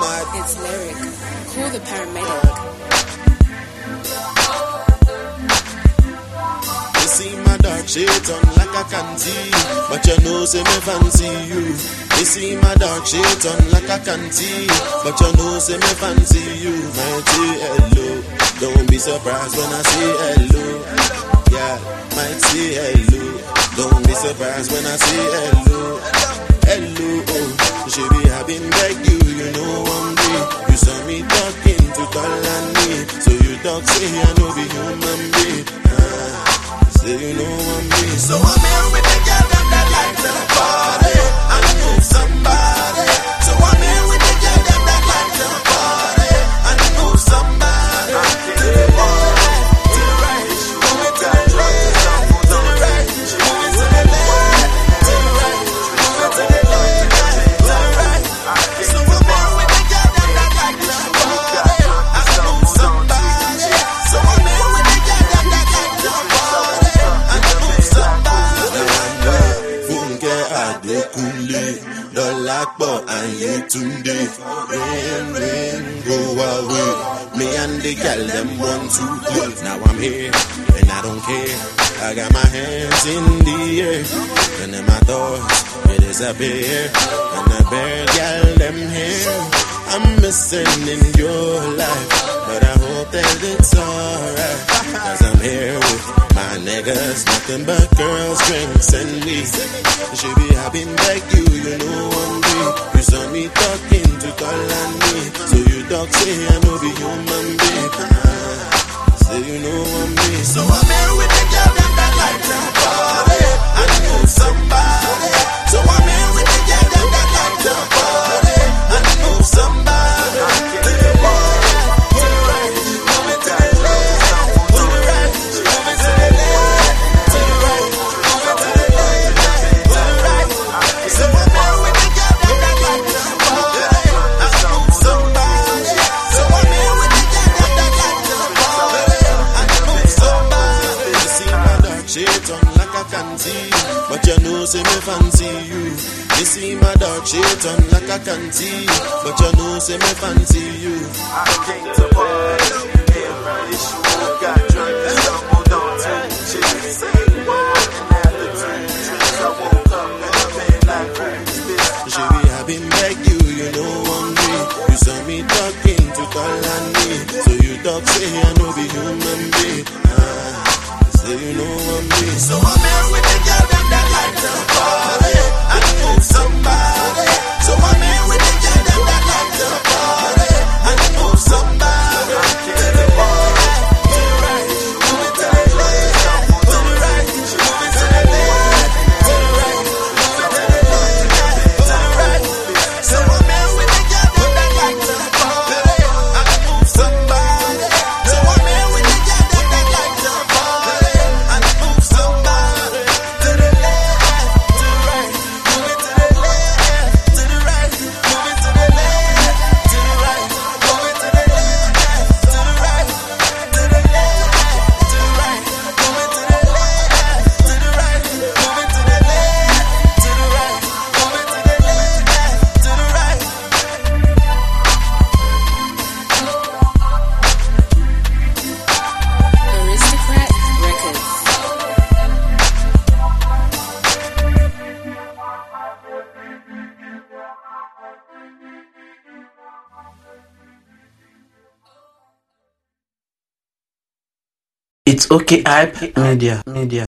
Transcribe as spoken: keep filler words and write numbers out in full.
It's Lyric. Call the paramedic. You see my dark shades on like I can see, but you know say me fancy you. You see my dark shades on like I can see, but you know say me fancy you. Might say hello, don't be surprised when I say hello. Yeah, might say hello, don't be surprised when I say hello. Hello, oh, she be having like you, you know one day. You saw me talking to Kalani, so you talk say I know be human being. Ah, say you know one day. So I'm here with the girl that, that like to party. I know somebody. So I'm here with the girl that, that like to party. I know somebody. To the right, to the right, move it to the left, to the right, move it to the left, to the right, move it to the left, to the right. So I'm here with the girl that, that like to party. I know somebody. So I'm here with the girl that, that like to party. I know somebody. Funke Adekunle, Dolapo and Yetunde. Rain, rain, go away. Me and the girl them want to play. Now I'm here and I don't care. I got my hands in the air, and then my thoughts it disappear. And the bad girl them here, I'm missing in your life, but I hope that it's alright. Cause I'm here with my niggas, nothing but girls, drinks and me. She be having like you, you know one day. You saw me talking to Kalani, so you talk say I know be human being. Ah, say you know one day. So I'm here with the girl that, that like to party. I know somebody. So I'm here with the girl that, that like to party. I know somebody. To the right, to the right, move it to the left, to the right, move it to the left, to the right, move it to the left, to the right. So I'm here with the girl that, that like to party. I know somebody. So I'm here with the girl that, that like to party. I know somebody. You see my dark shades on like I can see, but you know say me fancy you. You see my dark shades on like I can see, but you know say me fancy you. I came to party, every issue got drunk and stumbled on two chicks. Say one and after two drinks, I woke up and I felt like who's this? She be having like you, you know one day. You saw me talking to Kalani, so you talk say I know be human being. Ah, say you know one day. So I'm here with the girl that, that like to party. I know somebody. So I'm here with the girl that, that like to party. I know somebody. To the right, to the right, move it to the left, to the right, move it to the left, to the right, move it to the left, to the right. So I'm here with the girl that, that like to party. I know somebody. So I'm here with the girl that, that like to party. I know somebody. To the left, to the right, move it to the left, to the right, move it to the left, to the right, move it to the left, to the right, to the left, to the right, move it to the left, to the right, move it to the left, to the right, move it to the left, to the right. Aristocrat Records. It's okay, hype media, media.